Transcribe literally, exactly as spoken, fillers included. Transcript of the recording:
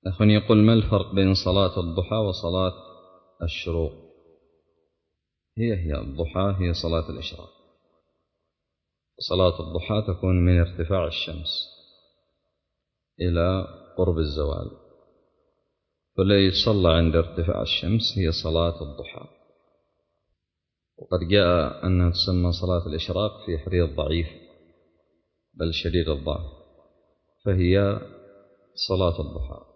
أخونا يقول: ما الفرق بين صلاة الضحى وصلاة الشروق؟ هي هي الضحى هي صلاة الإشراق. صلاة الضحى تكون من ارتفاع الشمس إلى قرب الزوال، فالذي يصلى عند ارتفاع الشمس هي صلاة الضحى. وقد جاء أنها تسمى صلاة الإشراق في حديث ضعيف بل شديد الضعف، فهي صلاة الضحى.